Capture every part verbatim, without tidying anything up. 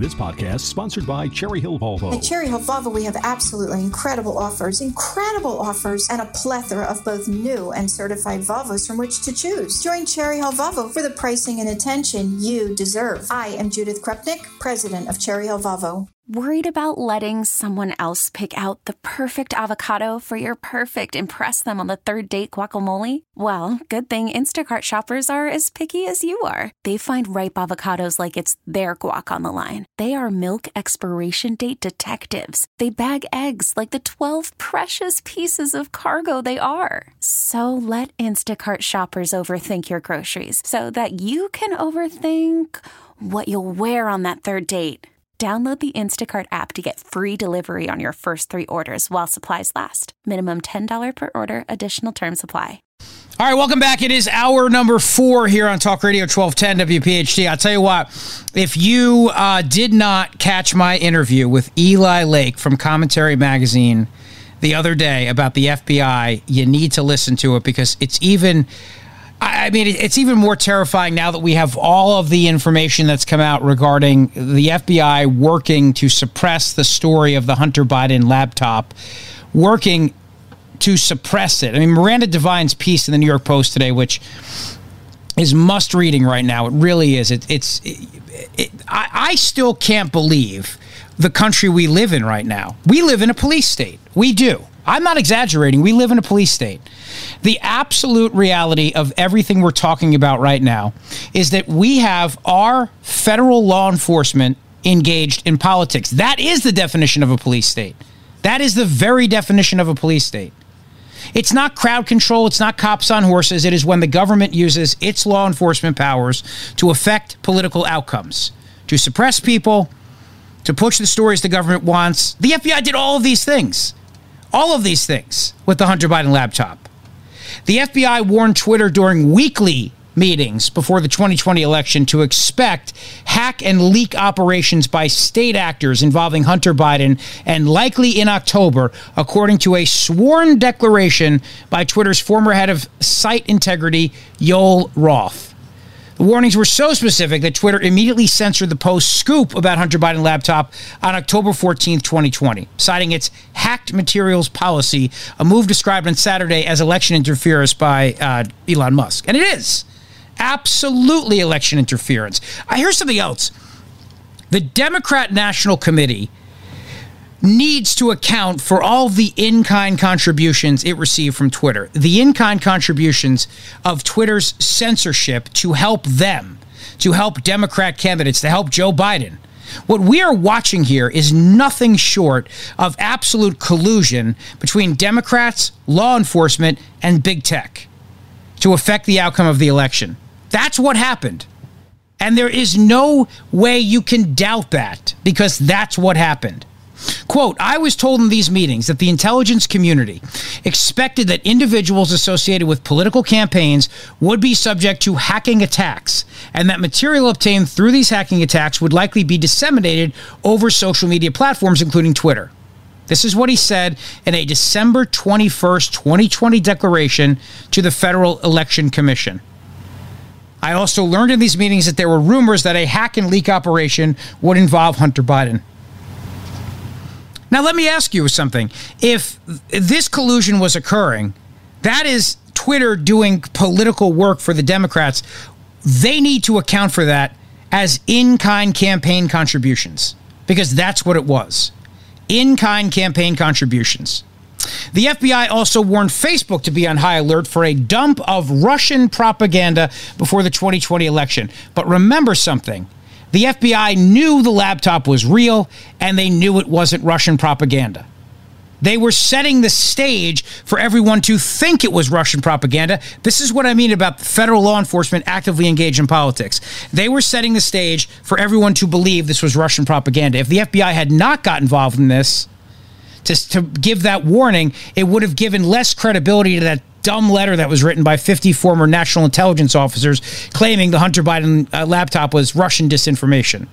This podcast is sponsored by Cherry Hill Volvo. At Cherry Hill Volvo, we have absolutely incredible offers, incredible offers, and a plethora of both new and certified Volvos from which to choose. Join Cherry Hill Volvo for the pricing and attention you deserve. I am Judith Krupnik, president of Cherry Hill Volvo. Worried about letting someone else pick out the perfect avocado for your perfect impress them on the third date guacamole? Well, good thing Instacart shoppers are as picky as you are. They find ripe avocados like it's their guac on the line. They are milk expiration date detectives. They bag eggs like the twelve precious pieces of cargo they are. So let Instacart shoppers overthink your groceries so that you can overthink what you'll wear on that third date. Download the Instacart app to get free delivery on your first three orders while supplies last. Minimum ten dollars per order. Additional terms apply. All right, welcome back. It is hour number four here on Talk Radio twelve ten W P H T. I'll tell you what, if you uh, did not catch my interview with Eli Lake from Commentary Magazine the other day about the F B I, you need to listen to it because it's even... I mean, it's even more terrifying now that we have all of the information that's come out regarding the F B I working to suppress the story of the Hunter Biden laptop, working to suppress it. I mean, Miranda Devine's piece in the New York Post today, which is must reading right now. It really is. It, it's. It, it, I, I still can't believe the country we live in right now. We live in a police state. We do. I'm not exaggerating. We live in a police state. The absolute reality of everything we're talking about right now is that we have our federal law enforcement engaged in politics. That is the definition of a police state. That is the very definition of a police state. It's not crowd control. It's not cops on horses. It is when the government uses its law enforcement powers to affect political outcomes, to suppress people, to push the stories the government wants. The F B I did all of these things. All of these things with the Hunter Biden laptop. The F B I warned Twitter during weekly meetings before the twenty twenty election to expect hack and leak operations by state actors involving Hunter Biden, and likely in October, according to a sworn declaration by Twitter's former head of site integrity, Yoel Roth. The warnings were so specific that Twitter immediately censored the post scoop about Hunter Biden laptop on October fourteenth, twenty twenty, citing its hacked materials policy, a move described on Saturday as election interference by uh, Elon Musk. And it is absolutely election interference. Uh, here's something else. The Democrat National Committee needs to account for all the in-kind contributions it received from Twitter. The in-kind contributions of Twitter's censorship to help them, to help Democrat candidates, to help Joe Biden. What we are watching here is nothing short of absolute collusion between Democrats, law enforcement, and big tech to affect the outcome of the election. That's what happened. And there is no way you can doubt that, because that's what happened. Quote, I was told in these meetings that the intelligence community expected that individuals associated with political campaigns would be subject to hacking attacks, and that material obtained through these hacking attacks would likely be disseminated over social media platforms, including Twitter. This is what he said in a December twenty-first, twenty twenty declaration to the Federal Election Commission. I also learned in these meetings that there were rumors that a hack and leak operation would involve Hunter Biden. Now, let me ask you something. If this collusion was occurring, that is Twitter doing political work for the Democrats. They need to account for that as in-kind campaign contributions, because that's what it was. In-kind campaign contributions. The F B I also warned Facebook to be on high alert for a dump of Russian propaganda before the twenty twenty election. But remember something. The F B I knew the laptop was real, and they knew it wasn't Russian propaganda. They were setting the stage for everyone to think it was Russian propaganda. This is what I mean about federal law enforcement actively engaged in politics. They were setting the stage for everyone to believe this was Russian propaganda. If the F B I had not got involved in this, to, to give that warning, it would have given less credibility to that dumb letter that was written by fifty former national intelligence officers claiming the Hunter Biden uh, laptop was Russian disinformation.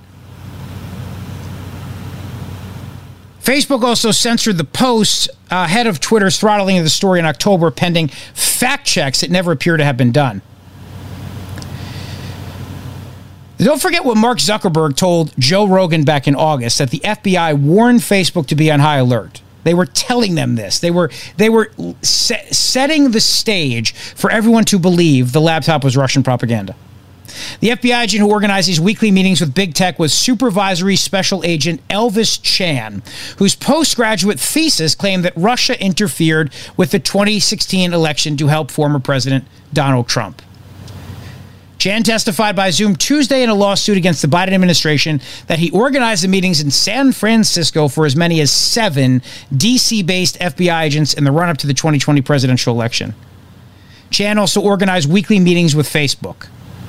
Facebook also censored the post uh, ahead of Twitter's throttling of the story in October, pending fact checks that never appear to have been done. Don't forget what Mark Zuckerberg told Joe Rogan back in August, that the F B I warned Facebook to be on high alert. They were telling them this. They were they were se- setting the stage for everyone to believe the laptop was Russian propaganda. The F B I agent who organized these weekly meetings with big tech was Supervisory Special Agent Elvis Chan, whose postgraduate thesis claimed that Russia interfered with the twenty sixteen election to help former President Donald Trump. Chan testified by Zoom Tuesday in a lawsuit against the Biden administration that he organized the meetings in San Francisco for as many as seven D C-based F B I agents in the run-up to the twenty twenty presidential election. Chan also organized weekly meetings with Facebook.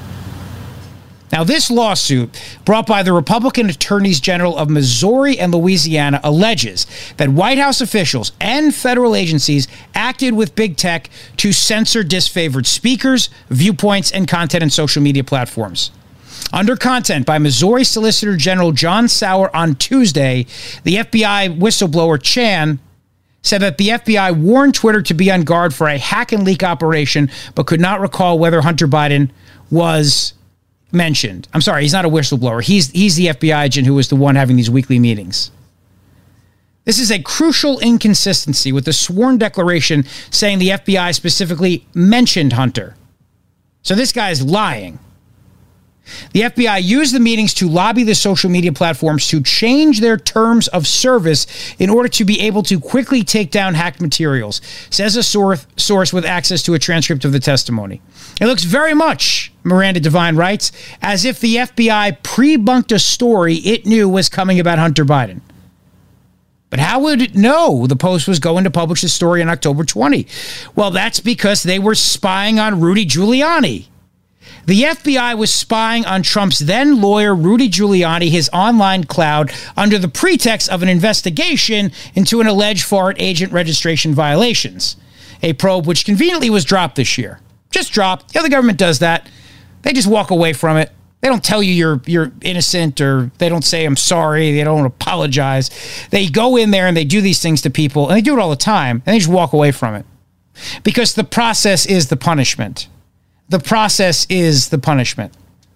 Now, this lawsuit, brought by the Republican Attorneys General of Missouri and Louisiana, alleges that White House officials and federal agencies acted with big tech to censor disfavored speakers, viewpoints, and content in social media platforms. Under content by Missouri Solicitor General John Sauer on Tuesday, the F B I whistleblower Chan said that the F B I warned Twitter to be on guard for a hack and leak operation, but could not recall whether Hunter Biden was mentioned. I'm sorry, he's not a whistleblower. He's he's the F B I agent who was the one having these weekly meetings. This is a crucial inconsistency with the sworn declaration saying the F B I specifically mentioned Hunter. So this guy is lying. The F B I used the meetings to lobby the social media platforms to change their terms of service in order to be able to quickly take down hacked materials, says a source source with access to a transcript of the testimony. It looks very much, Miranda Devine writes, as if the F B I pre-bunked a story it knew was coming about Hunter Biden. But how would it know the Post was going to publish the story on October twentieth? Well, that's because they were spying on Rudy Giuliani. The F B I was spying on Trump's then lawyer, Rudy Giuliani, his online cloud, under the pretext of an investigation into an alleged foreign agent registration violations. A probe which conveniently was dropped this year. Just dropped. The other government does that. They just walk away from it. They don't tell you you're you're innocent, or they don't say, I'm sorry. They don't apologize. They go in there and they do these things to people, and they do it all the time, and they just walk away from it. Because the process is the punishment. The process is the punishment.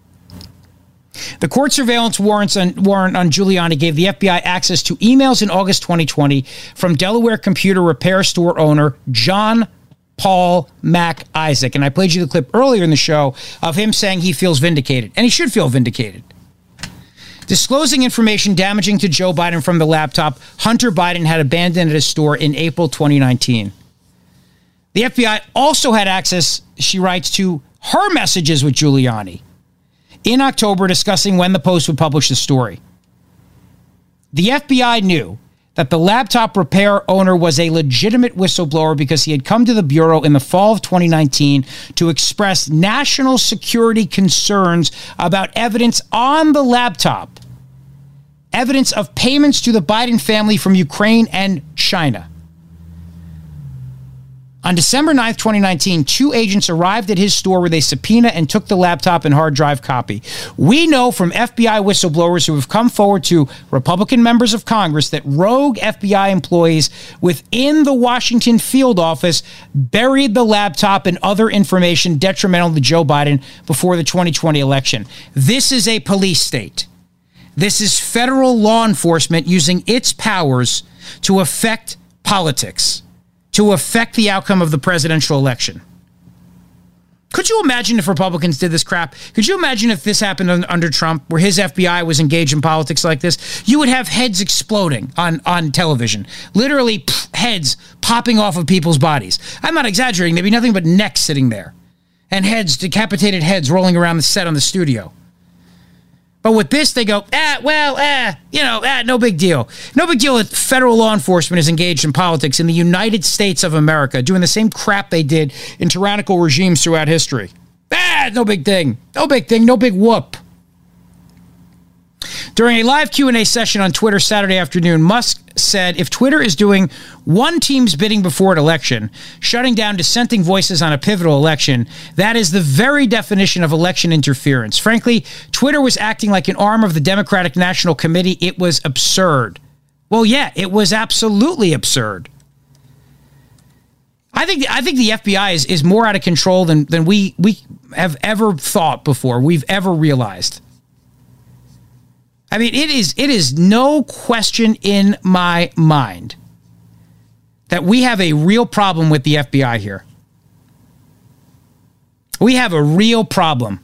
The court surveillance warrants on, warrant on Giuliani gave the F B I access to emails in August twenty twenty from Delaware computer repair store owner John Paul Mac Isaac. And I played you the clip earlier in the show of him saying he feels vindicated. And he should feel vindicated. Disclosing information damaging to Joe Biden from the laptop Hunter Biden had abandoned at his store in April twenty nineteen. The F B I also had access, she writes, to her messages with Giuliani in October discussing when the Post would publish the story. The F B I knew that the laptop repair owner was a legitimate whistleblower because he had come to the Bureau in the fall of twenty nineteen to express national security concerns about evidence on the laptop, evidence of payments to the Biden family from Ukraine and China. On December ninth, twenty nineteen, two agents arrived at his store with a subpoena and took the laptop and hard drive copy. We know from F B I whistleblowers who have come forward to Republican members of Congress that rogue F B I employees within the Washington field office buried the laptop and other information detrimental to Joe Biden before the twenty twenty election. This is a police state. This is federal law enforcement using its powers to affect politics, to affect the outcome of the presidential election. Could you imagine if Republicans did this crap? Could you imagine if this happened under Trump, where his F B I was engaged in politics like this? You would have heads exploding on, on television. Literally pff, heads popping off of people's bodies. I'm not exaggerating. There'd be nothing but necks sitting there. And heads, decapitated heads rolling around the set on the studio. But with this, they go, ah, well, ah, you know, ah, no big deal. No big deal that federal law enforcement is engaged in politics in the United States of America, doing the same crap they did in tyrannical regimes throughout history. Ah, no big thing. No big thing. No big whoop. During a live Q and A session on Twitter Saturday afternoon, Musk said if Twitter is doing one team's bidding before an election, shutting down dissenting voices on a pivotal election, that is the very definition of election interference. Frankly, Twitter was acting like an arm of the Democratic National Committee. It was absurd. Well, yeah, it was absolutely absurd. I think I think the F B I is, is more out of control than, than we, we have ever thought before, we've ever realized. I mean, it is it is no question in my mind that we have a real problem with the F B I here. We have a real problem.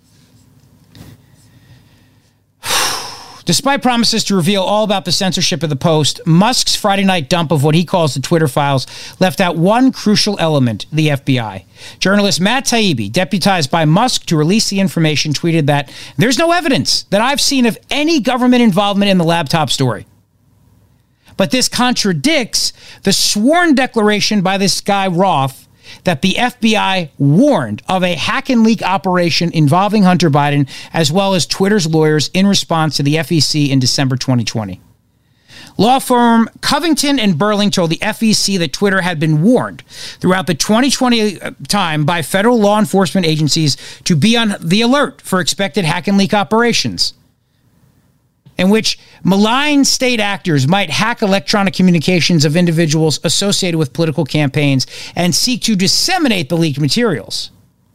Despite promises to reveal all about the censorship of the Post, Musk's Friday night dump of what he calls the Twitter files left out one crucial element, the F B I. Journalist Matt Taibbi, deputized by Musk to release the information, tweeted that there's no evidence that I've seen of any government involvement in the laptop story. But this contradicts the sworn declaration by this guy Roth that the F B I warned of a hack and leak operation involving Hunter Biden, as well as Twitter's lawyers in response to the F E C in December twenty twenty. Law firm Covington and Burling told the F E C that Twitter had been warned throughout the twenty twenty time by federal law enforcement agencies to be on the alert for expected hack and leak operations, in which malign state actors might hack electronic communications of individuals associated with political campaigns and seek to disseminate the leaked materials.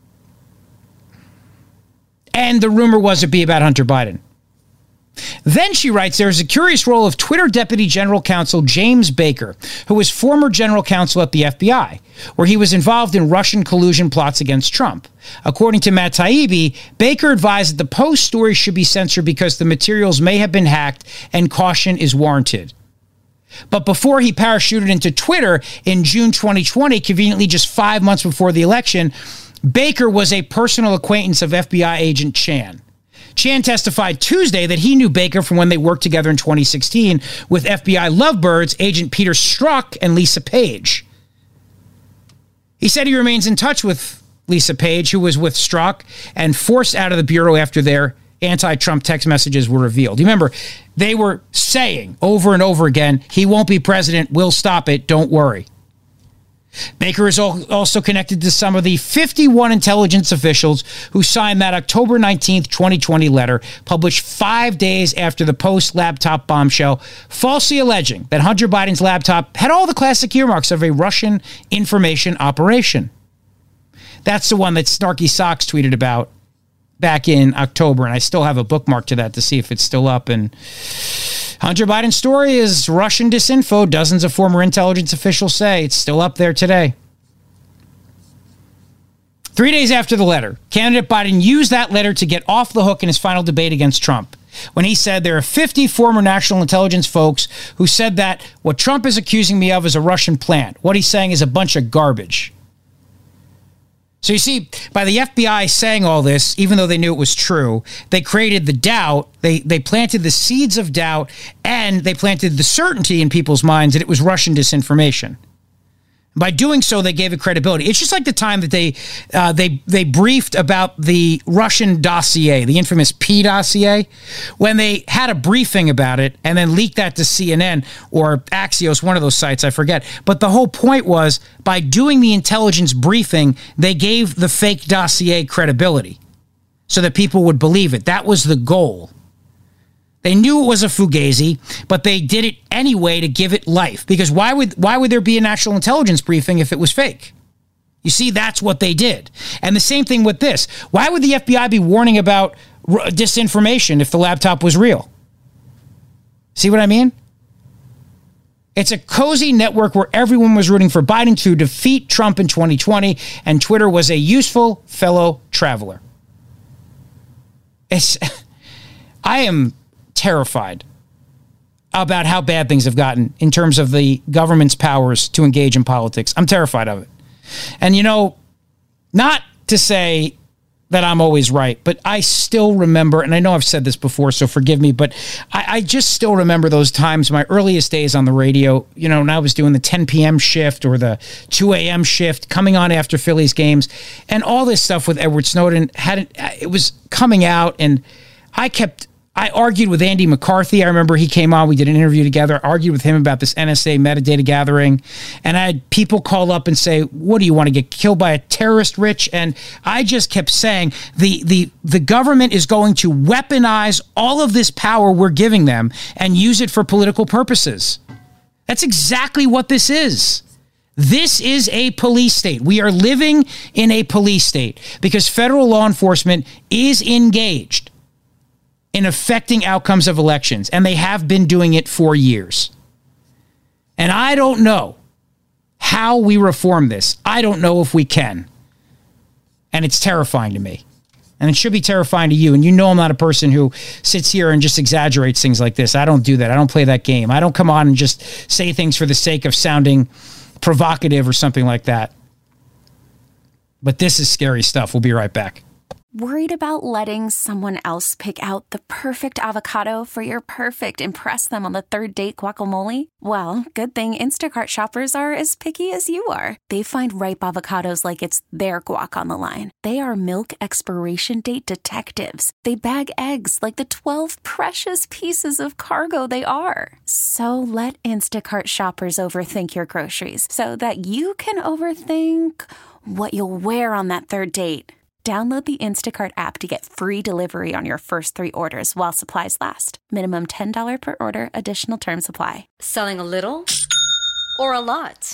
And the rumor was it'd be about Hunter Biden. Then she writes, there is a curious role of Twitter Deputy General Counsel James Baker, who was former general counsel at the F B I, where he was involved in Russian collusion plots against Trump. According to Matt Taibbi, Baker advised that the Post story should be censored because the materials may have been hacked and caution is warranted. But before he parachuted into Twitter in June twenty twenty, conveniently just five months before the election, Baker was a personal acquaintance of F B I agent Chan. Chan testified Tuesday that he knew Baker from when they worked together in twenty sixteen with F B I lovebirds agent Peter Strzok and Lisa Page. He said he remains in touch with Lisa Page, who was with Strzok and forced out of the bureau after their anti-Trump text messages were revealed. You remember, they were saying over and over again, he won't be president, we'll stop it, don't worry. Baker is also connected to some of the fifty-one intelligence officials who signed that October nineteenth, twenty twenty letter, published five days after the Post laptop bombshell, falsely alleging that Hunter Biden's laptop had all the classic earmarks of a Russian information operation. That's the one that Snarky Socks tweeted about back in October, and I still have a bookmark to that to see if it's still up. And Hunter Biden's story is Russian disinfo, dozens of former intelligence officials say. It's still up there today. Three days after the letter, candidate Biden used that letter to get off the hook in his final debate against Trump, when he said there are fifty former national intelligence folks who said that what Trump is accusing me of is a Russian plant. What he's saying is a bunch of garbage. So you see, by the F B I saying all this, even though they knew it was true, they created the doubt, they they planted the seeds of doubt, and they planted the certainty in people's minds that it was Russian disinformation. By doing so, they gave it credibility. It's just like the time that they uh, they they briefed about the Russian dossier, the infamous P dossier, when they had a briefing about it and then leaked that to C N N or Axios, one of those sites, I forget. But the whole point was, by doing the intelligence briefing, they gave the fake dossier credibility so that people would believe it. That was the goal. They knew it was a fugazi, but they did it anyway to give it life. Because why would why would there be a national intelligence briefing if it was fake? You see, that's what they did. And the same thing with this. Why would the F B I be warning about r- disinformation if the laptop was real? See what I mean? It's a cozy network where everyone was rooting for Biden to defeat Trump in twenty twenty, and Twitter was a useful fellow traveler. It's, I am terrified about how bad things have gotten in terms of the government's powers to engage in politics. I'm terrified of it. And, you know, not to say that I'm always right, but I still remember, and I know I've said this before, so forgive me, but I, I just still remember those times, my earliest days on the radio, you know, when I was doing the ten p.m. shift or the two a.m. shift, coming on after Phillies games, and all this stuff with Edward Snowden, had it was coming out, and I kept I argued with Andy McCarthy. I remember he came on. We did an interview together. I argued with him about this N S A metadata gathering. And I had people call up and say, what do you want to get killed by a terrorist, Rich? And I just kept saying the, the, the government is going to weaponize all of this power we're giving them and use it for political purposes. That's exactly what this is. This is a police state. We are living in a police state because federal law enforcement is engaged in affecting outcomes of elections, and they have been doing it for years. And I don't know how we reform this. I don't know if we can. And it's terrifying to me. And it should be terrifying to you. And you know I'm not a person who sits here and just exaggerates things like this. I don't do that. I don't play that game. I don't come on and just say things for the sake of sounding provocative or something like that. But this is scary stuff. We'll be right back. Worried about letting someone else pick out the perfect avocado for your perfect impress them on the third date guacamole? Well, good thing Instacart shoppers are as picky as you are. They find ripe avocados like it's their guac on the line. They are milk expiration date detectives. They bag eggs like the twelve precious pieces of cargo they are. So let Instacart shoppers overthink your groceries so that you can overthink what you'll wear on that third date. Download the Instacart app to get free delivery on your first three orders while supplies last. Minimum ten dollars per order. Additional terms apply. Selling a little or a lot?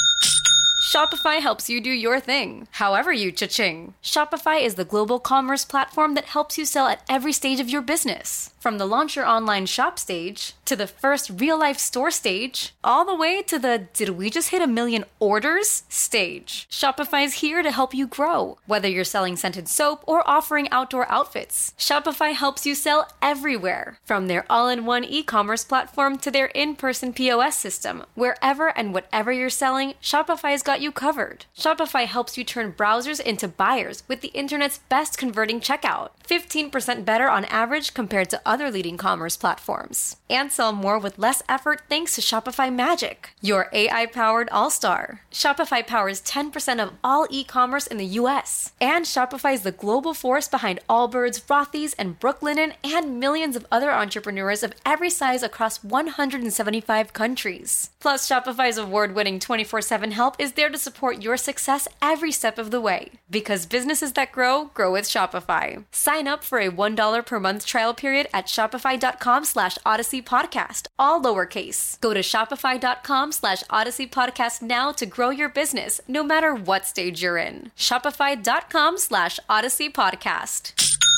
Shopify helps you do your thing, however you cha-ching. Shopify is the global commerce platform that helps you sell at every stage of your business. From the launch your online shop stage, to the first real-life store stage, all the way to the did we just hit a million orders stage. Shopify is here to help you grow. Whether you're selling scented soap or offering outdoor outfits, Shopify helps you sell everywhere. From their all-in-one e-commerce platform to their in-person P O S system, wherever and whatever you're selling, Shopify's got you covered. Shopify helps you turn browsers into buyers with the internet's best converting checkout. fifteen percent better on average compared to other leading commerce platforms. And sell more with less effort thanks to Shopify Magic, your A I-powered all-star. Shopify powers ten percent of all e-commerce in the U S. And Shopify is the global force behind Allbirds, Rothy's, and Brooklinen, and millions of other entrepreneurs of every size across one hundred seventy-five countries. Plus, Shopify's award-winning twenty-four seven help is there to support your success every step of the way. Because businesses that grow, grow with Shopify. Sign up for a one dollar per month trial period at shopify.com slash Odyssey Podcast, all lowercase. Go to shopify.com slash Odyssey Podcast now to grow your business, no matter what stage you're in. Shopify.com slash Odyssey Podcast.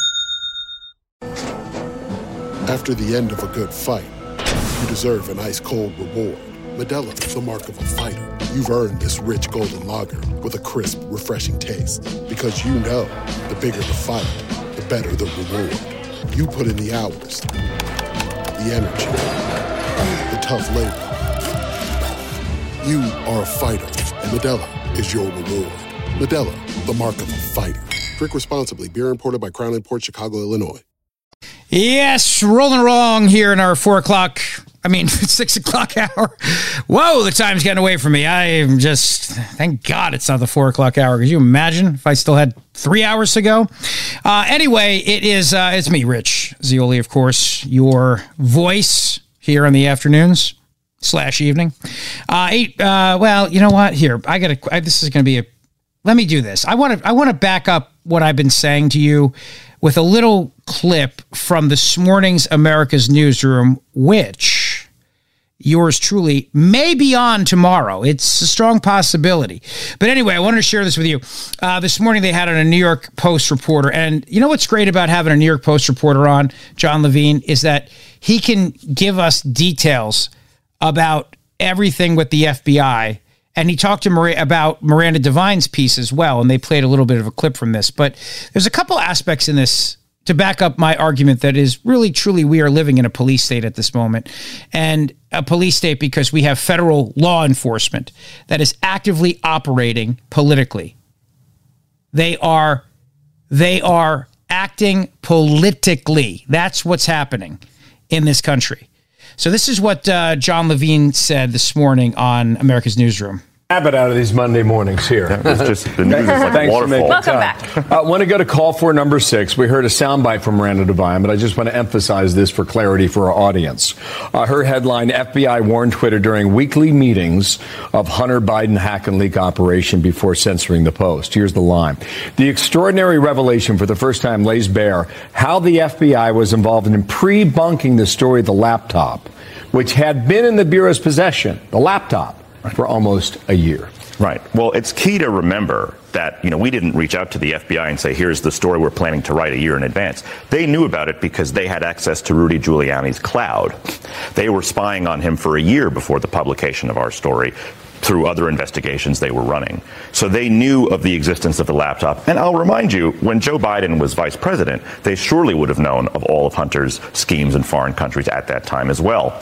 After the end of a good fight, you deserve an ice-cold reward. Modelo is the mark of a fighter. You've earned this rich golden lager with a crisp, refreshing taste. Because you know, the bigger the fight, the better the reward. You put in the hours, the energy, the tough labor. You are a fighter, and Modelo is your reward. Modelo, the mark of a fighter. Drink responsibly. Beer imported by Crown Imports, Chicago, Illinois. Yes, rolling along here in our four o'clock, I mean, six o'clock hour. Whoa, the time's getting away from me. I am just, thank God it's not the four o'clock hour. Could you imagine if I still had three hours to go? Uh, anyway, it is, uh, it's me, Rich Zeoli, of course, your voice here in the afternoons slash evening. Uh, eight, uh, well, you know what? Here, I got to, this is going to be a, let me do this. I want to, I want to back up what I've been saying to you with a little clip from this morning's America's Newsroom, which yours truly may be on tomorrow. It's a strong possibility. But anyway, I wanted to share this with you. Uh, this morning they had on a New York Post reporter. And you know what's great about having a New York Post reporter on, John Levine, is that he can give us details about everything with the F B I. And he talked to Maria about Miranda Devine's piece as well, and they played a little bit of a clip from this. But there's a couple aspects in this to back up my argument that is really, truly, we are living in a police state at this moment. And a police state because we have federal law enforcement that is actively operating politically. They are, they are acting politically. That's what's happening in this country. So this is what uh, John Levine said this morning on America's Newsroom. Habit out of these Monday mornings here. It's just the news is like Thanks waterfall. For making Welcome time. back. I uh, want to go to call for number six. We heard a soundbite from Miranda Devine, but I just want to emphasize this for clarity for our audience. Uh, her headline, F B I warned Twitter during weekly meetings of Hunter Biden hack and leak operation before censoring the post. Here's the line. The extraordinary revelation for the first time lays bare how the F B I was involved in pre-bunking the story of the laptop, which had been in the Bureau's possession, the laptop, for almost a year. Right. Well, it's key to remember that, you know, we didn't reach out to the F B I and say, here's the story we're planning to write a year in advance. They knew about it because they had access to Rudy Giuliani's cloud. They were spying on him for a year before the publication of our story through other investigations they were running. So they knew of the existence of the laptop. And I'll remind you, when Joe Biden was vice president, they surely would have known of all of Hunter's schemes in foreign countries at that time as well.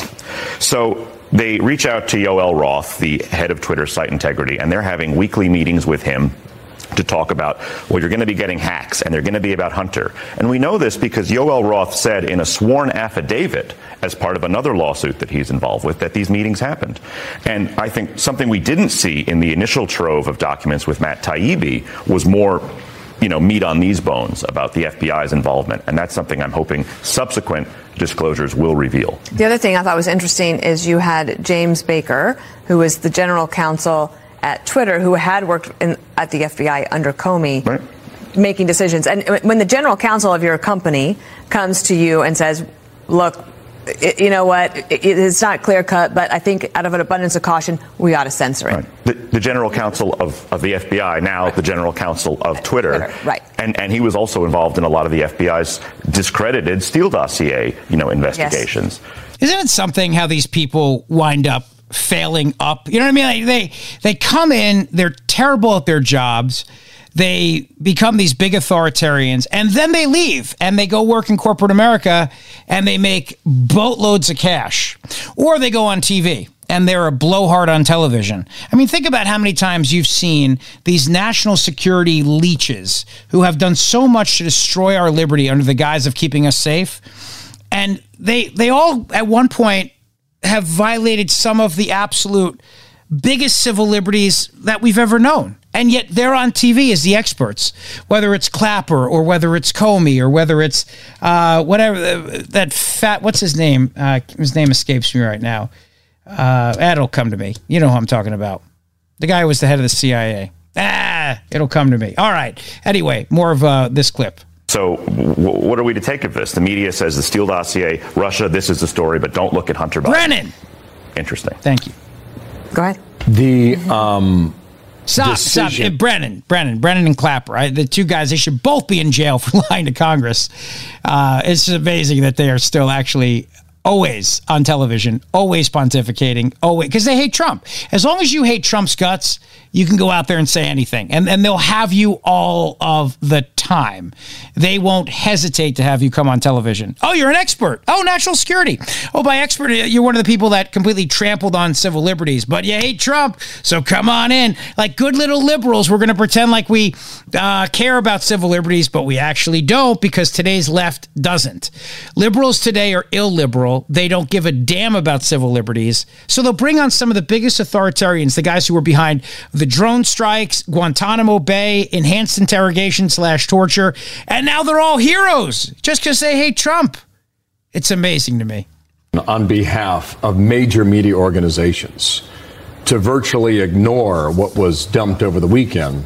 So they reach out to Yoel Roth, the head of Twitter Site Integrity, and they're having weekly meetings with him to talk about, well, you're going to be getting hacks, and they're going to be about Hunter. And we know this because Yoel Roth said in a sworn affidavit as part of another lawsuit that he's involved with that these meetings happened. And I think something we didn't see in the initial trove of documents with Matt Taibbi was more, you know, meat on these bones about the F B I's involvement. And that's something I'm hoping subsequent disclosures will reveal. The other thing I thought was interesting is you had James Baker, who was the general counsel at Twitter, who had worked in, at the F B I under Comey, right, making decisions. And when the general counsel of your company comes to you and says, look, it, you know what, it, it's not clear cut, but I think out of an abundance of caution, we ought to censor it. Right. The, the general counsel of, of the F B I, now right. the general counsel of Twitter. Twitter. Right. And, and he was also involved in a lot of the F B I's discredited Steele dossier, you know, investigations. Yes. Isn't it something how these people wind up failing up? You know what I mean? Like they they come in, they're terrible at their jobs, they become these big authoritarians, and then they leave and they go work in corporate America and they make boatloads of cash, or they go on T V and they're a blowhard on television. I mean, think about how many times you've seen these national security leeches who have done so much to destroy our liberty under the guise of keeping us safe, and they they all at one point have violated some of the absolute biggest civil liberties that we've ever known. And yet they're on T V as the experts, whether it's Clapper or whether it's Comey or whether it's uh, whatever, uh, that fat, what's his name? Uh, his name escapes me right now. Uh, it'll come to me. You know who I'm talking about. The guy who was the head of the C I A. Ah, it'll come to me. All right. Anyway, more of uh, this clip. So w- what are we to take of this? The media says the Steele dossier, Russia, this is the story, but don't look at Hunter Biden. Brennan! Interesting. Thank you. Go ahead. The um, Stop, decision. stop. Uh, Brennan, Brennan, Brennan and Clapper, right? The two guys, they should both be in jail for lying to Congress. Uh, it's amazing that they are still actually always on television, always pontificating, always, because they hate Trump. As long as you hate Trump's guts, you can go out there and say anything, and, and they'll have you all of the time. They won't hesitate to have you come on television. Oh, you're an expert. Oh, national security. Oh, by expert, you're one of the people that completely trampled on civil liberties, but you hate Trump, so come on in. Like good little liberals, we're going to pretend like we uh, care about civil liberties, but we actually don't, because today's left doesn't. Liberals today are illiberal. They don't give a damn about civil liberties, so they'll bring on some of the biggest authoritarians, the guys who were behind the drone strikes, Guantanamo Bay, enhanced interrogation slash torture, and now they're all heroes just because they hate Trump. It's amazing to me. On behalf of major media organizations, to virtually ignore what was dumped over the weekend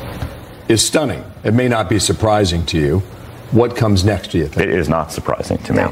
is stunning. It may not be surprising to you. What comes next, do you think? It is not surprising to me. No.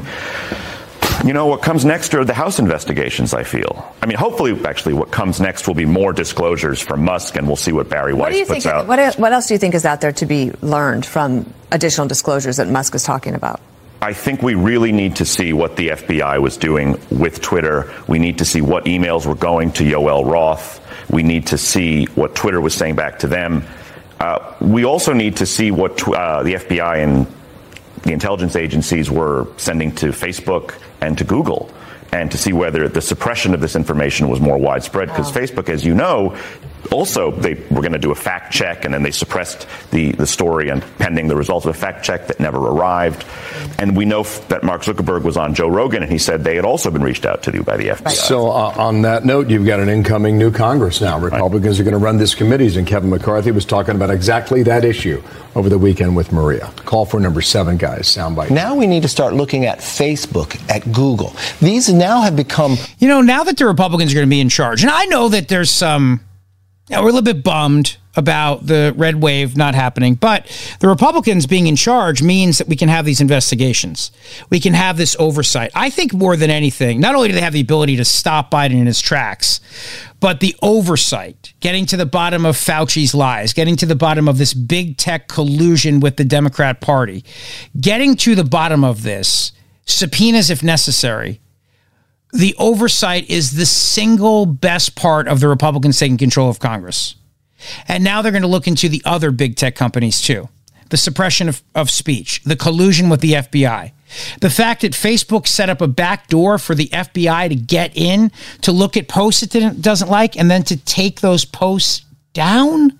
You know, what comes next are the House investigations, I feel. I mean, hopefully, actually, what comes next will be more disclosures from Musk, and we'll see what Barry Weiss what do you puts think, out. What, what else do you think is out there to be learned from additional disclosures that Musk is talking about? I think we really need to see what the F B I was doing with Twitter. We need to see what emails were going to Yoel Roth. We need to see what Twitter was saying back to them. Uh, we also need to see what tw- uh, the F B I and the intelligence agencies were sending to Facebook and to Google, and to see whether the suppression of this information was more widespread. Because wow. Facebook, as you know, also they were going to do a fact check, and then they suppressed the, the story and pending the results of a fact check that never arrived. And we know f- that Mark Zuckerberg was on Joe Rogan, and he said they had also been reached out to by the F B I. So uh, on that note, you've got an incoming new Congress now. Republicans right. are going to run these committees, and Kevin McCarthy was talking about exactly that issue over the weekend with Maria. Call for number seven, guys. Soundbite. Now we need to start looking at Facebook, at Google. These now have become... You know, now that the Republicans are going to be in charge, and I know that there's some... You know, we're a little bit bummed about the red wave not happening. But the Republicans being in charge means that we can have these investigations. We can have this oversight. I think more than anything, not only do they have the ability to stop Biden in his tracks, but the oversight, getting to the bottom of Fauci's lies, getting to the bottom of this big tech collusion with the Democrat Party, getting to the bottom of this, subpoenas if necessary. The oversight is the single best part of the Republicans taking control of Congress. And now they're going to look into the other big tech companies too. The suppression of, of speech, the collusion with the F B I. The fact that Facebook set up a back door for the F B I to get in, to look at posts it doesn't like, and then to take those posts down?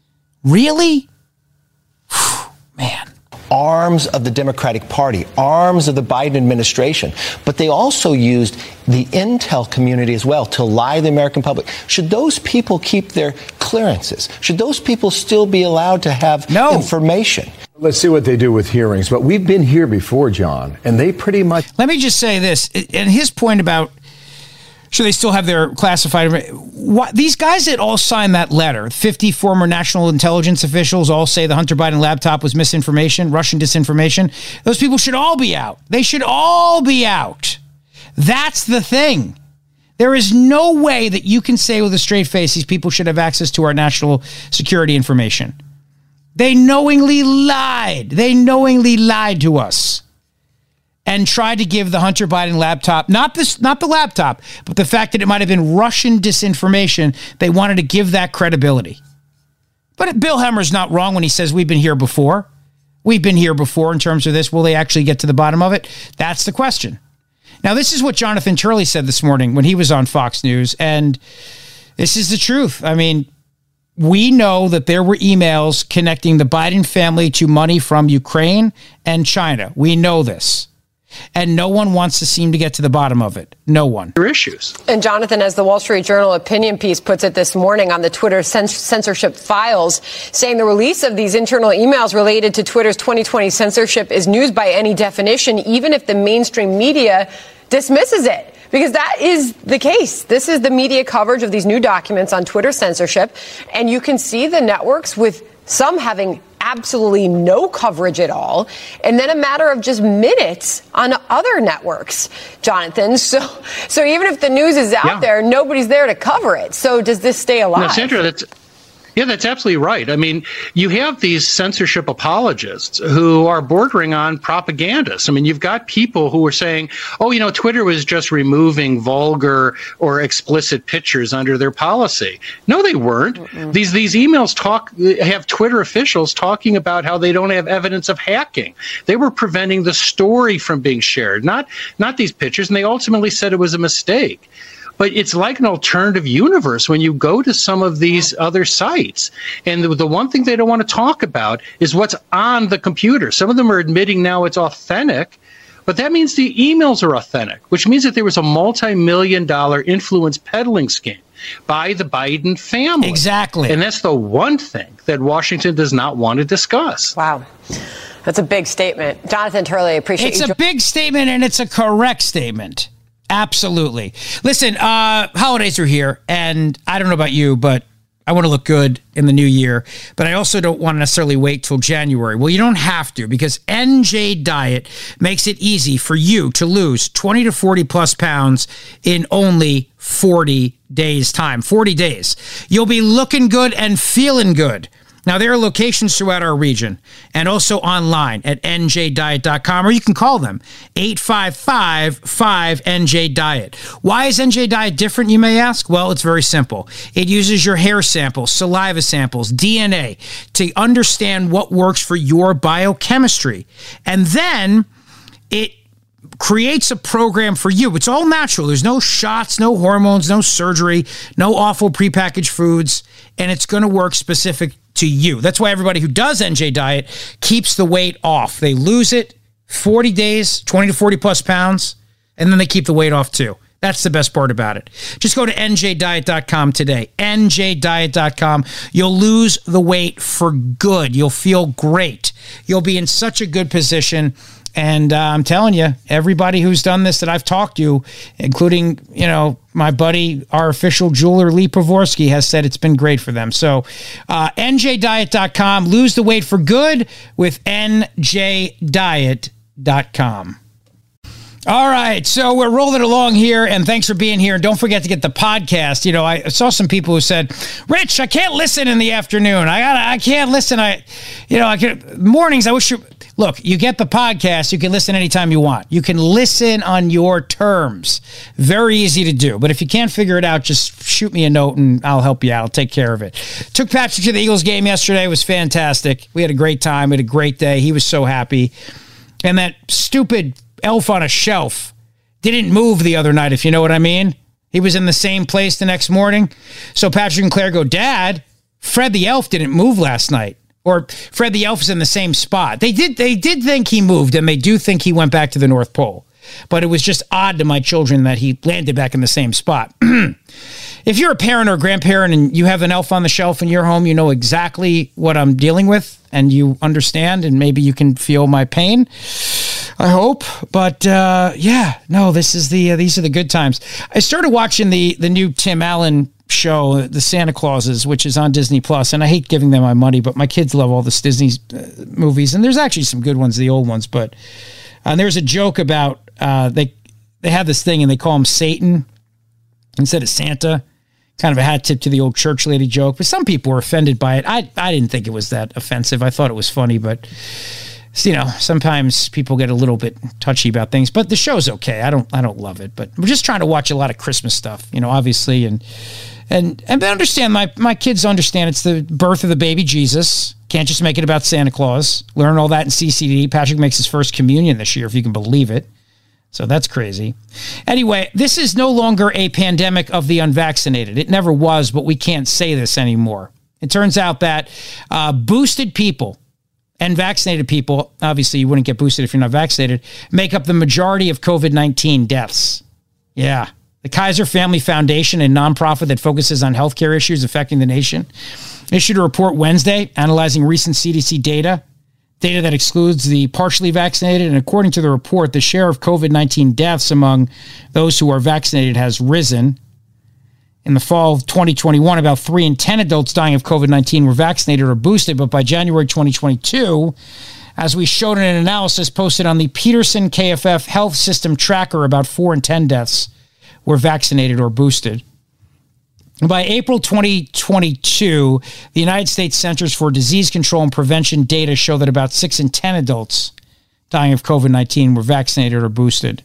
Really? Whew, man. Arms of the Democratic Party, arms of the Biden administration. But they also used the intel community as well to lie to the American public. Should those people keep their clearances? Should those people still be allowed to have no. information? Let's see what they do with hearings. But we've been here before, John, and they pretty much... Let me just say this. And his point about should they still have their classified... What, these guys that all signed that letter, fifty former national intelligence officials all say the Hunter Biden laptop was misinformation, Russian disinformation. Those people should all be out. They should all be out. That's the thing. There is no way that you can say with a straight face these people should have access to our national security information. They knowingly lied. They knowingly lied to us and tried to give the Hunter Biden laptop, not this, not the laptop, but the fact that it might have been Russian disinformation. They wanted to give that credibility. But Bill Hemmer's not wrong when he says we've been here before. We've been here before in terms of this. Will they actually get to the bottom of it? That's the question. Now, this is what Jonathan Turley said this morning when he was on Fox News, and this is the truth. I mean, we know that there were emails connecting the Biden family to money from Ukraine and China. We know this. And no one wants to seem to get to the bottom of it. No one. Issues. And Jonathan, as the Wall Street Journal opinion piece puts it this morning on the Twitter censorship files, saying the release of these internal emails related to Twitter's twenty twenty censorship is news by any definition, even if the mainstream media dismisses it. Because that is the case. This is the media coverage of these new documents on Twitter censorship. And you can see the networks with some having absolutely no coverage at all, and then a matter of just minutes on other networks, Jonathan. So so even if the news is out yeah. there, nobody's there to cover it. So does this stay alive? No, Sandra, that's Yeah, that's absolutely right. I mean, you have these censorship apologists who are bordering on propagandists. I mean, you've got people who are saying, oh, you know, Twitter was just removing vulgar or explicit pictures under their policy. No, they weren't. Mm-mm. These these emails talk have Twitter officials talking about how they don't have evidence of hacking. They were preventing the story from being shared, not not these pictures, and they ultimately said it was a mistake. But it's like an alternative universe when you go to some of these other sites. And the, the one thing they don't want to talk about is what's on the computer. Some of them are admitting now it's authentic, but that means the emails are authentic, which means that there was a multi-million dollar influence peddling scheme by the Biden family. Exactly. And that's the one thing that Washington does not want to discuss. Wow. That's a big statement. Jonathan Turley, appreciate it's you. It's a big statement, and it's a correct statement. Absolutely. Listen, uh, holidays are here, and I don't know about you, but I want to look good in the new year, but I also don't want to necessarily wait till January. Well, you don't have to, because N J Diet makes it easy for you to lose twenty to forty plus pounds in only forty days time. forty days. You'll be looking good and feeling good. Now, there are locations throughout our region and also online at N J diet dot com, or you can call them eight five five, five N J diet. Why is N J Diet different, you may ask? Well, it's very simple. It uses your hair samples, saliva samples, D N A to understand what works for your biochemistry. And then it creates a program for you. It's all natural. There's no shots, no hormones, no surgery, no awful prepackaged foods, and it's going to work specific to you. That's why everybody who does N J Diet keeps the weight off. They lose it forty days, twenty to forty plus pounds, and then they keep the weight off too. That's the best part about it. Just go to N J diet dot com today. N J diet dot com. You'll lose the weight for good. You'll feel great. You'll be in such a good position. And uh, I'm telling you, everybody who's done this that I've talked to, including, you know, my buddy, our official jeweler, Lee Pravorsky, has said it's been great for them. So uh, N J diet dot com, lose the weight for good with N J diet dot com. All right, so we're rolling along here, and thanks for being here. And don't forget to get the podcast. You know, I saw some people who said, "Rich, I can't listen in the afternoon. I got, I can't listen. I, you know, I can mornings. I wish you look. You get the podcast. You can listen anytime you want. You can listen on your terms. Very easy to do. But if you can't figure it out, just shoot me a note, and I'll help you out. I'll take care of it. Took Patrick to the Eagles game yesterday. It was fantastic. We had a great time. We had a great day. He was so happy, and that stupid elf on a shelf didn't move the other night, if you know what I mean. He was in the same place the next morning. So Patrick and Claire go, Dad, Fred the elf didn't move last night. Or Fred the elf is in the same spot. They did they did think he moved, and they do think he went back to the North Pole. But it was just odd to my children that he landed back in the same spot. If you're a parent or a grandparent and you have an elf on the shelf in your home, you know exactly what I'm dealing with, and you understand, and maybe you can feel my pain. I hope. But uh, yeah, no, this is the uh, these are the good times. I started watching the the new Tim Allen show, The Santa Clauses, which is on Disney Plus, and I hate giving them my money, but my kids love all this Disney uh, movies, and there's actually some good ones, the old ones. But uh, there's a joke about uh, they they have this thing and they call him Satan instead of Santa. Kind of a hat tip to the old church lady joke, but some people were offended by it. I I didn't think it was that offensive. I thought it was funny, but you know, sometimes people get a little bit touchy about things. But the show's okay. I don't I don't love it, but we're just trying to watch a lot of Christmas stuff, you know, obviously, and and and understand my my kids understand it's the birth of the baby Jesus. Can't just make it about Santa Claus. Learn all that in C C D. Patrick makes his first communion this year, if you can believe it. So that's crazy. Anyway, this is no longer a pandemic of the unvaccinated. It never was, but we can't say this anymore. It turns out that uh, boosted people and vaccinated people, obviously you wouldn't get boosted if you're not vaccinated, make up the majority of COVID nineteen deaths. Yeah. The Kaiser Family Foundation, a nonprofit that focuses on healthcare issues affecting the nation, issued a report Wednesday analyzing recent C D C data. Data that excludes the partially vaccinated, and according to the report, the share of COVID nineteen deaths among those who are vaccinated has risen. In the fall of twenty twenty-one, about three in ten adults dying of COVID nineteen were vaccinated or boosted, but by January twenty twenty-two, as we showed in an analysis posted on the Peterson K F F Health System Tracker, about four in ten deaths were vaccinated or boosted. By April twenty twenty-two, the United States Centers for Disease Control and Prevention data show that about six in ten adults dying of COVID nineteen were vaccinated or boosted.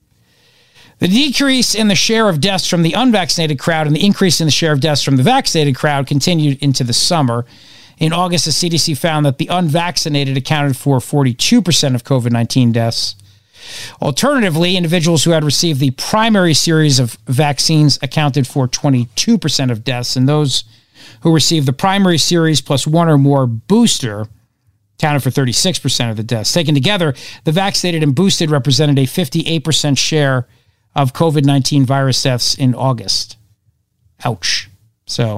The decrease in the share of deaths from the unvaccinated crowd and the increase in the share of deaths from the vaccinated crowd continued into the summer. In August, the C D C found that the unvaccinated accounted for forty-two percent of COVID nineteen deaths. Alternatively, individuals who had received the primary series of vaccines accounted for twenty-two percent of deaths, and those who received the primary series plus one or more booster accounted for thirty-six percent of the deaths. Taken together, the vaccinated and boosted represented a fifty-eight percent share of COVID nineteen virus deaths in August. Ouch. So,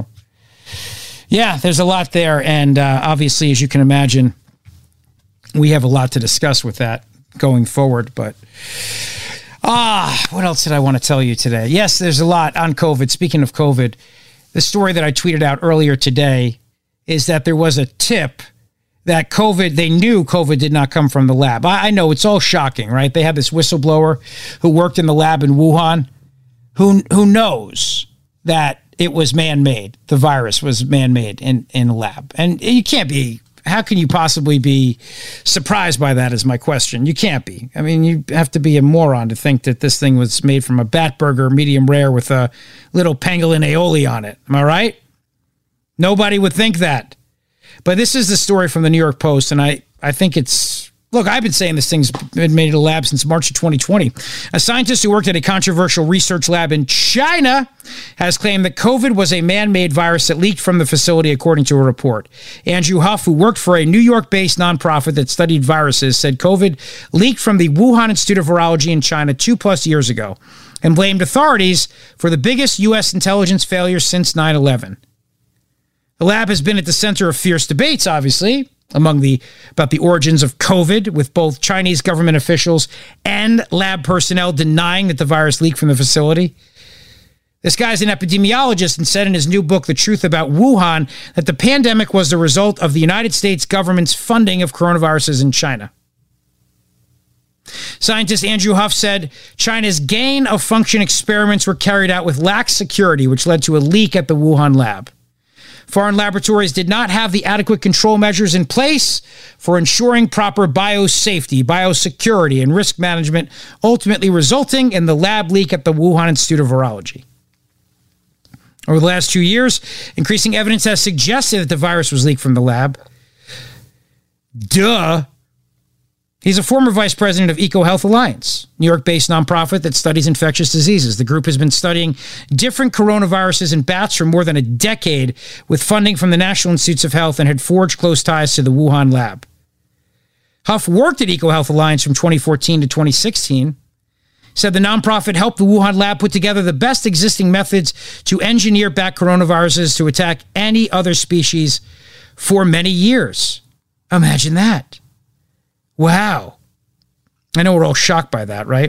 yeah, there's a lot there, and uh, obviously, as you can imagine, we have a lot to discuss with that going forward, but ah, what else did I want to tell you today? Yes, there's a lot on COVID. Speaking of COVID, the story that I tweeted out earlier today is that there was a tip that COVID, they knew COVID did not come from the lab. I, I know it's all shocking, right? They had this whistleblower who worked in the lab in Wuhan, who who knows that it was man-made. The virus was man-made in, in a lab. And you can't be How can you possibly be surprised by that is my question. You can't be. I mean, you have to be a moron to think that this thing was made from a bat burger, medium rare, with a little pangolin aioli on it. Am I right? Nobody would think that. But this is the story from the New York Post, and I, I think it's... Look, I've been saying this thing's been made in a lab since March of twenty twenty. A scientist who worked at a controversial research lab in China has claimed that COVID was a man-made virus that leaked from the facility, according to a report. Andrew Huff, who worked for a New York-based nonprofit that studied viruses, said COVID leaked from the Wuhan Institute of Virology in China two plus years ago and blamed authorities for the biggest U S intelligence failure since nine eleven. The lab has been at the center of fierce debates, obviously, among the about the origins of COVID, with both Chinese government officials and lab personnel denying that the virus leaked from the facility. This guy's an epidemiologist and said in his new book, The Truth About Wuhan, that the pandemic was the result of the United States government's funding of coronaviruses in China. Scientist Andrew Huff said China's gain-of-function experiments were carried out with lax security, which led to a leak at the Wuhan lab. Foreign laboratories did not have the adequate control measures in place for ensuring proper biosafety, biosecurity, and risk management, ultimately resulting in the lab leak at the Wuhan Institute of Virology. Over the last two years, increasing evidence has suggested that the virus was leaked from the lab. Duh. He's a former vice president of EcoHealth Alliance, New York-based nonprofit that studies infectious diseases. The group has been studying different coronaviruses in bats for more than a decade with funding from the National Institutes of Health and had forged close ties to the Wuhan lab. Huff worked at EcoHealth Alliance from twenty fourteen to twenty sixteen. Said the nonprofit helped the Wuhan lab put together the best existing methods to engineer bat coronaviruses to attack any other species for many years. Imagine that. Wow. I know we're all shocked by that, right?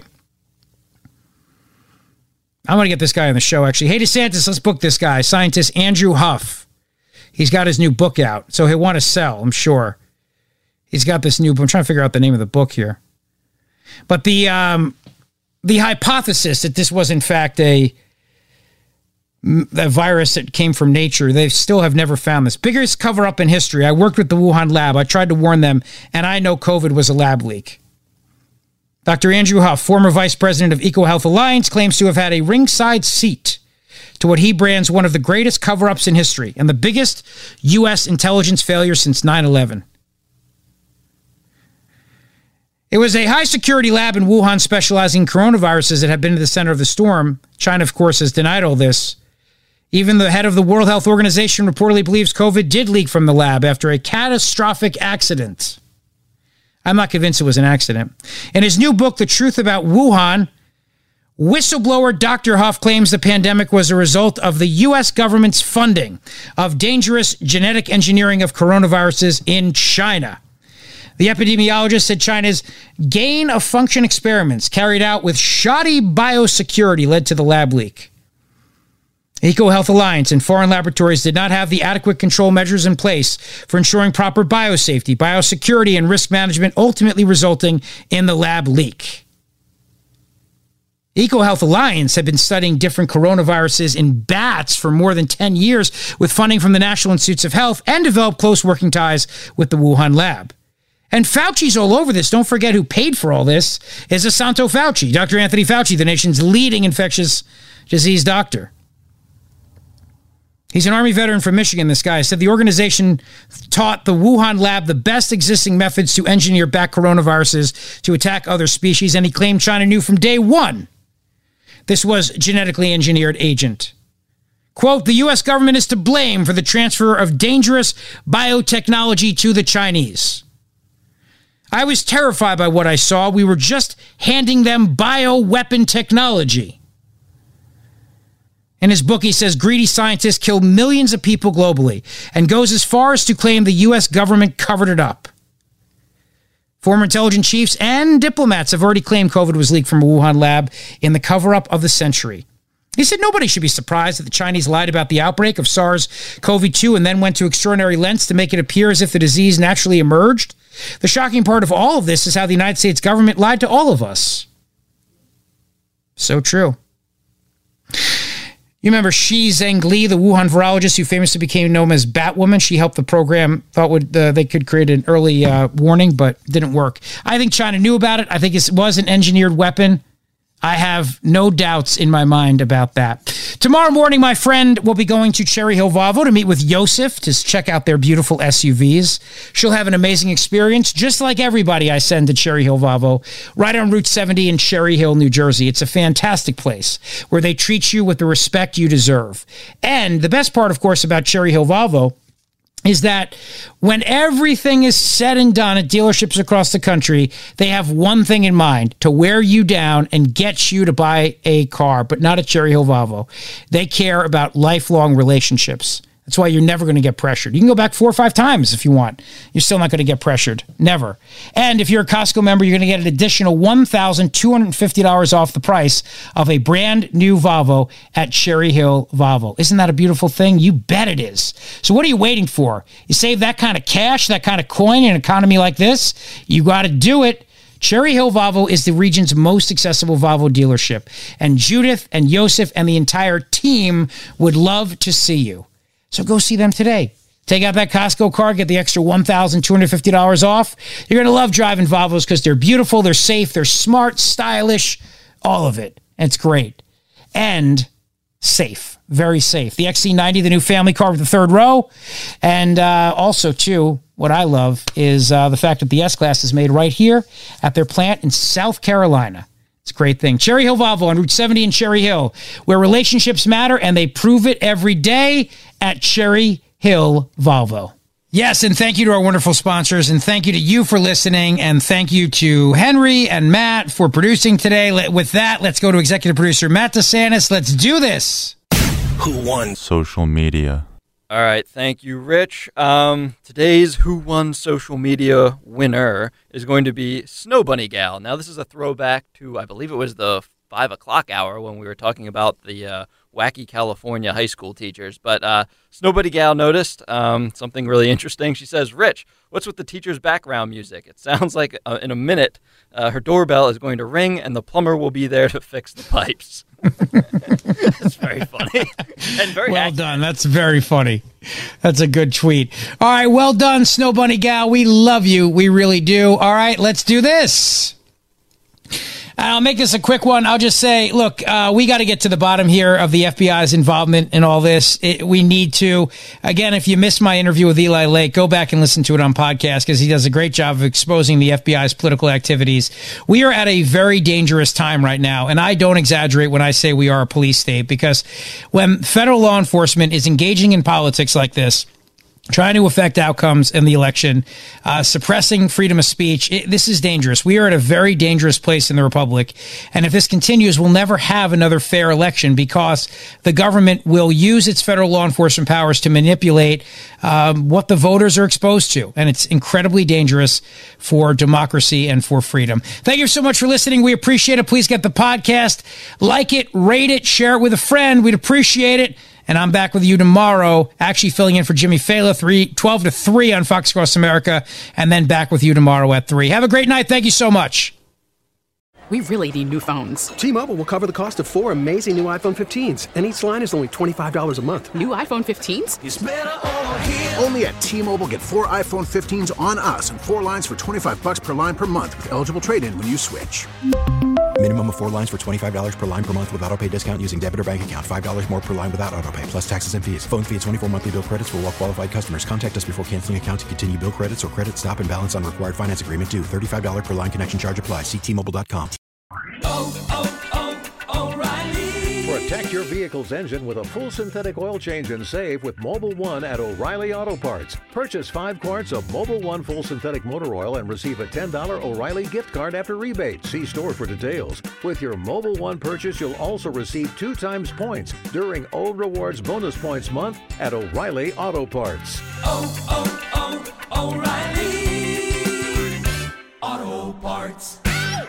I'm going to get this guy on the show, actually. Hey, DeSantis, let's book this guy, scientist Andrew Huff. He's got his new book out, so he'll want to sell, I'm sure. He's got this new book. I'm trying to figure out the name of the book here. But the... um. The hypothesis that this was, in fact, a, a virus that came from nature, they still have never found this. Biggest cover-up in history. I worked with the Wuhan lab. I tried to warn them, and I know COVID was a lab leak. Doctor Andrew Huff, former vice president of EcoHealth Alliance, claims to have had a ringside seat to what he brands one of the greatest cover-ups in history and the biggest U S intelligence failure since nine eleven. It was a high-security lab in Wuhan specializing in coronaviruses that had been at the center of the storm. China, of course, has denied all this. Even the head of the World Health Organization reportedly believes COVID did leak from the lab after a catastrophic accident. I'm not convinced it was an accident. In his new book, The Truth About Wuhan, whistleblower Doctor Huff claims the pandemic was a result of the U S government's funding of dangerous genetic engineering of coronaviruses in China. The epidemiologist said China's gain-of-function experiments carried out with shoddy biosecurity led to the lab leak. EcoHealth Alliance and foreign laboratories did not have the adequate control measures in place for ensuring proper biosafety, biosecurity, and risk management, ultimately resulting in the lab leak. EcoHealth Alliance had been studying different coronaviruses in bats for more than ten years with funding from the National Institutes of Health and developed close working ties with the Wuhan lab. And Fauci's all over this. Don't forget who paid for all this is Asanto Fauci, Doctor Anthony Fauci, the nation's leading infectious disease doctor. He's an Army veteran from Michigan, this guy. Said the organization taught the Wuhan lab the best existing methods to engineer bat coronaviruses to attack other species, and he claimed China knew from day one this was genetically engineered agent. Quote, the U S government is to blame for the transfer of dangerous biotechnology to the Chinese. I was terrified by what I saw. We were just handing them bioweapon technology. In his book, he says greedy scientists kill millions of people globally and goes as far as to claim the U S government covered it up. Former intelligence chiefs and diplomats have already claimed COVID was leaked from a Wuhan lab in the cover-up of the century. He said nobody should be surprised that the Chinese lied about the outbreak of SARS C o V two and then went to extraordinary lengths to make it appear as if the disease naturally emerged. The shocking part of all of this is how the United States government lied to all of us. So true. You remember Shi Zhengli, the Wuhan virologist who famously became known as Batwoman? She helped the program, thought would, uh, they could create an early uh, warning, but didn't work. I think China knew about it. I think it was an engineered weapon. I have no doubts in my mind about that. Tomorrow morning, my friend will be going to Cherry Hill Volvo to meet with Yosef to check out their beautiful S U Vs. She'll have an amazing experience, just like everybody I send to Cherry Hill Volvo, right on Route seventy in Cherry Hill, New Jersey. It's a fantastic place where they treat you with the respect you deserve. And the best part, of course, about Cherry Hill Volvo is that when everything is said and done at dealerships across the country, they have one thing in mind, to wear you down and get you to buy a car, but not at Cherry Hill Volvo. They care about lifelong relationships. That's why you're never going to get pressured. You can go back four or five times if you want. You're still not going to get pressured. Never. And if you're a Costco member, you're going to get an additional one thousand two hundred fifty dollars off the price of a brand new Volvo at Cherry Hill Volvo. Isn't that a beautiful thing? You bet it is. So what are you waiting for? You save that kind of cash, that kind of coin in an economy like this? You got to do it. Cherry Hill Volvo is the region's most accessible Volvo dealership. And Judith and Yosef and the entire team would love to see you. So go see them today. Take out that Costco card, get the extra one thousand two hundred fifty dollars off. You're going to love driving Volvos because they're beautiful, they're safe, they're smart, stylish, all of it. And it's great. And safe, very safe. The X C ninety, the new family car with the third row. And uh, also, too, what I love is uh, the fact that the S-Class is made right here at their plant in South Carolina. It's a great thing. Cherry Hill Volvo on Route seventy in Cherry Hill, where relationships matter, and they prove it every day at Cherry Hill Volvo. Yes, and thank you to our wonderful sponsors, and thank you to you for listening, and thank you to Henry and Matt for producing today. With that, let's go to executive producer Matt DeSantis. Let's do this. Who won social media? All right, thank you, Rich. Um, today's Who Won Social Media winner is going to be Snow Bunny Gal. Now, this is a throwback to, I believe it was the five o'clock hour when we were talking about the uh, wacky California high school teachers. But uh, Snow Bunny Gal noticed um, something really interesting. She says, Rich, what's with the teacher's background music? It sounds like uh, in a minute uh, her doorbell is going to ring and the plumber will be there to fix the pipes. That's very funny and very well accurate. done. That's very funny. That's a good tweet. All right, well done, Snow Bunny Gal. We love you. We really do. All right, let's do this. I'll make this a quick one. I'll just say, look, uh, we got to get to the bottom here of the F B I's involvement in all this. It, we need to. Again, if you missed my interview with Eli Lake, go back and listen to it on podcast because he does a great job of exposing the F B I's political activities. We are at a very dangerous time right now, and I don't exaggerate when I say we are a police state because when federal law enforcement is engaging in politics like this, trying to affect outcomes in the election, uh, suppressing freedom of speech. It, this is dangerous. We are at a very dangerous place in the republic. And if this continues, we'll never have another fair election because the government will use its federal law enforcement powers to manipulate um, what the voters are exposed to. And it's incredibly dangerous for democracy and for freedom. Thank you so much for listening. We appreciate it. Please get the podcast, like it, rate it, share it with a friend. We'd appreciate it. And I'm back with you tomorrow, actually filling in for Jimmy Fallon, three, twelve to three on Fox Across America, and then back with you tomorrow at three. Have a great night. Thank you so much. We really need new phones. T-Mobile will cover the cost of four amazing new iPhone fifteens, and each line is only twenty-five dollars a month. New iPhone fifteens? It's better over here. Only at T-Mobile, get four iPhone fifteens on us and four lines for twenty-five dollars per line per month with eligible trade-in when you switch. Minimum of four lines for twenty-five dollars per line per month with autopay discount using debit or bank account. five dollars more per line without autopay, plus taxes and fees. Phone fee at twenty-four monthly bill credits for well-qualified customers. Contact us before canceling account to continue bill credits or credit stop and balance on required finance agreement due. thirty-five dollars per line connection charge applies. See T Mobile dot com. Oh, oh, oh, O'Reilly. Protect your vehicle's engine with a full synthetic oil change and save with Mobil one at O'Reilly Auto Parts. Purchase five quarts of Mobil one full synthetic motor oil and receive a ten dollars O'Reilly gift card after rebate. See store for details. With your Mobil one purchase, you'll also receive two times points during O Rewards Bonus Points Month at O'Reilly Auto Parts. Oh, oh, oh, O'Reilly Auto Parts.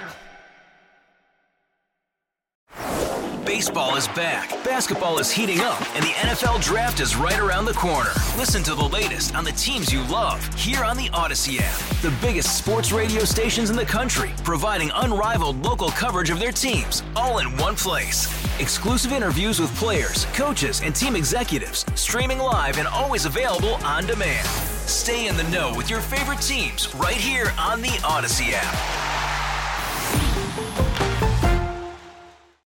Baseball is back, basketball is heating up, and the N F L Draft is right around the corner. Listen to the latest on the teams you love here on the Odyssey app. The biggest sports radio stations in the country, providing unrivaled local coverage of their teams, all in one place. Exclusive interviews with players, coaches, and team executives, streaming live and always available on demand. Stay in the know with your favorite teams right here on the Odyssey app.